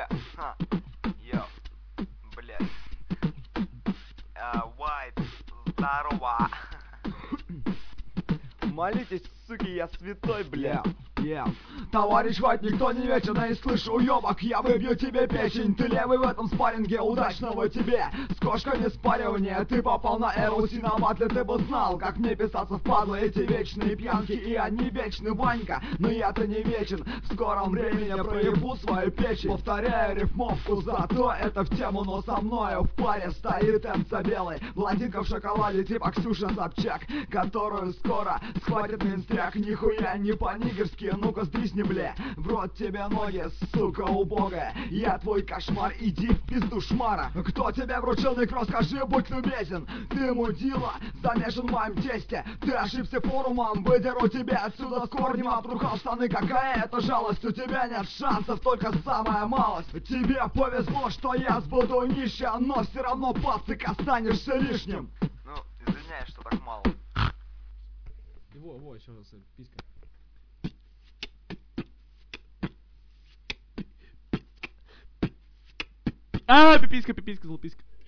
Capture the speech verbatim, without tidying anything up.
Yeah, ха, йо, блядь. А, White, здорово. Молитесь, суки, я святой, блядь. Yeah, yeah. Товарищ Вайт, никто не вечен, а и слышу уёбок, я выбью тебе печень. Ты левый в этом спарринге, удачного тебе. С кошками спаривание, ты попал на эру синабатле, ты бы знал, как мне писаться впадло эти вечные пьянки. И они вечны, Ванька, но я-то не вечен. В скором времени проебу свою печень. Повторяю рифмовку, зато это в тему, но со мною в паре стоит эмца белый. Блондинка в шоколаде, типа Ксюша Собчак, которую скоро схватит минстряк. Нихуя не по-нигерски, ну-ка сдрисни, бля. В рот тебе ноги, сука убогая. Я твой кошмар, иди в пизду шмара. Кто тебе вручил микро, скажи, будь любезен. Ты мудила, замешан в моем тесте. Ты ошибся форумом, выдеру тебя отсюда с корнем. Обтрухал штаны, какая это жалость. У тебя нет шансов, только самая малость. Тебе повезло, что я сбуду нища, но все равно, пацик, останешься лишним. Ну, извиняюсь, что так мало. Во, во, еще раз, писька. А, пиписька, пиписька, злописька.